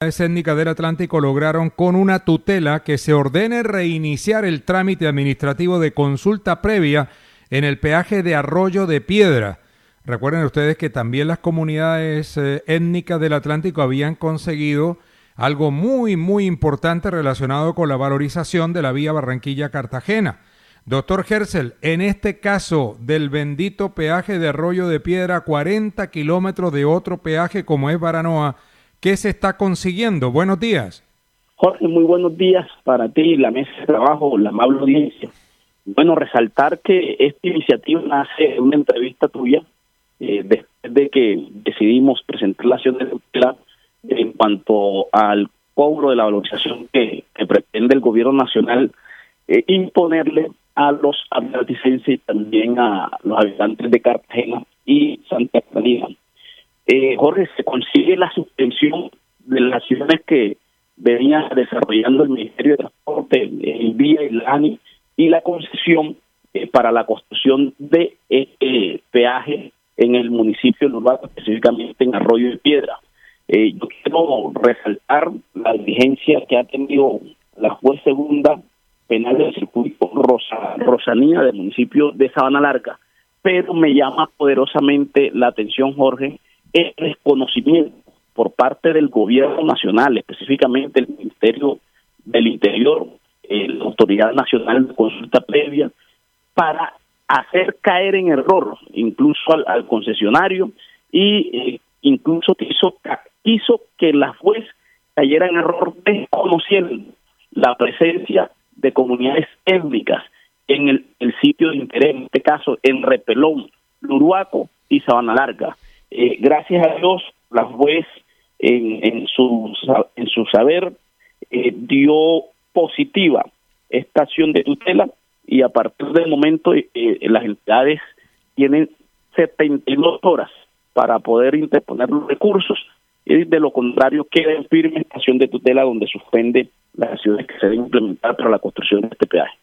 étnicas del Atlántico lograron con una tutela que se ordene reiniciar el trámite administrativo de consulta previa en el peaje de Arroyo de Piedra. Recuerden ustedes que también las comunidades étnicas del Atlántico habían conseguido algo muy, muy importante relacionado con la valorización de la vía Barranquilla-Cartagena. Doctor Gersel, en este caso del bendito peaje de Arroyo de Piedra, 40 kilómetros de otro peaje como es Baranoa, ¿qué se está consiguiendo? Buenos días. Jorge, muy buenos días para ti, la mesa de trabajo, la amable audiencia. Bueno, resaltar que esta iniciativa nace de una entrevista tuya, después de que decidimos presentar la acción de tutela en cuanto al cobro de la valorización que pretende el gobierno nacional imponerle a los atlanticenses y también a los habitantes de Cartagena y Santa Catalina. Jorge, se consigue la suspensión de las acciones que venía desarrollando el Ministerio de Transporte, el VIA y la ANI, y la concesión para la construcción de peaje en el municipio de Lurbata, específicamente en Arroyo de Piedra. Yo quiero resaltar la diligencia que ha tenido la juez segunda penal del circuito Rosanía del municipio de Sabana Larga, pero me llama poderosamente la atención, Jorge, el desconocimiento por parte del gobierno nacional, específicamente el Ministerio del Interior, la Autoridad Nacional de Consulta Previa, para hacer caer en error incluso al concesionario y incluso quiso que la juez cayera en error desconociendo la presencia de comunidades étnicas en el sitio de interés, en este caso en Repelón, Luruaco y Sabana Larga. Gracias a Dios, la juez en su saber dio positiva esta acción de tutela y a partir del momento las entidades tienen 72 horas para poder interponer los recursos y de lo contrario queda en firme esta acción de tutela donde suspende las acciones que se deben implementar para la construcción de este peaje.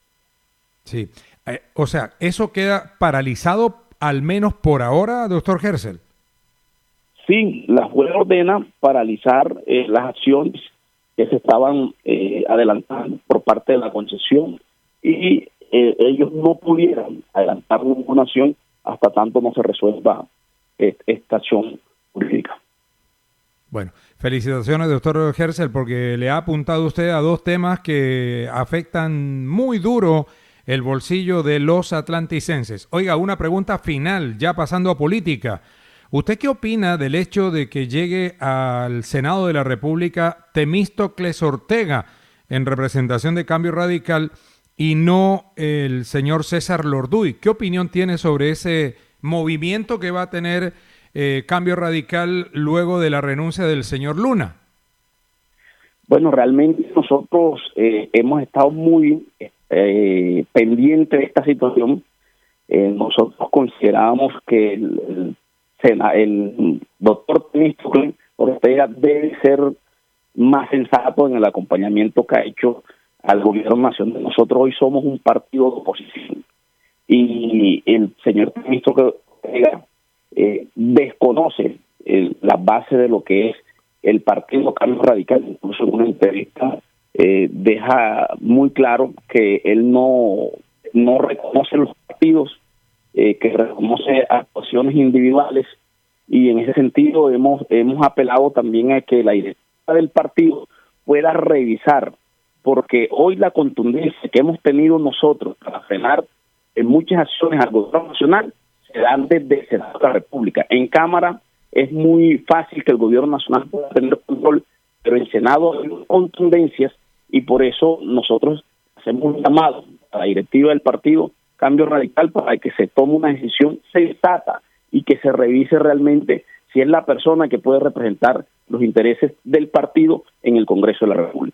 Sí, o sea, ¿eso queda paralizado al menos por ahora, doctor Gersel? Sí, la juez ordena paralizar las acciones que se estaban adelantando por parte de la concesión y ellos no pudieran adelantar ninguna acción hasta tanto no se resuelva esta acción jurídica. Bueno, felicitaciones, doctor Gersel, porque le ha apuntado usted a dos temas que afectan muy duro el bolsillo de los atlanticenses. Oiga, una pregunta final, ya pasando a política. ¿Usted qué opina del hecho de que llegue al Senado de la República Temístocles Ortega en representación de Cambio Radical y no el señor César Lorduy? ¿Qué opinión tiene sobre ese movimiento que va a tener Cambio Radical luego de la renuncia del señor Luna? Bueno, realmente nosotros hemos estado muy pendientes de esta situación. Nosotros considerábamos que el doctor Temístocles Ortega debe ser más sensato en el acompañamiento que ha hecho al gobierno nacional. Nosotros hoy somos un partido de oposición y el señor Temístocles Ortega desconoce la base de lo que es el partido Cambio Radical. Incluso en una entrevista deja muy claro que él no reconoce los partidos, que reconoce actuaciones individuales y en ese sentido hemos apelado también a que la directiva del partido pueda revisar, porque hoy la contundencia que hemos tenido nosotros para frenar en muchas acciones al gobierno nacional se dan desde el Senado de la República. En Cámara es muy fácil que el gobierno nacional pueda tener control, pero en Senado hay contundencias y por eso nosotros hacemos un llamado a la directiva del partido Cambio Radical para que se tome una decisión sensata y que se revise realmente si es la persona que puede representar los intereses del partido en el Congreso de la República.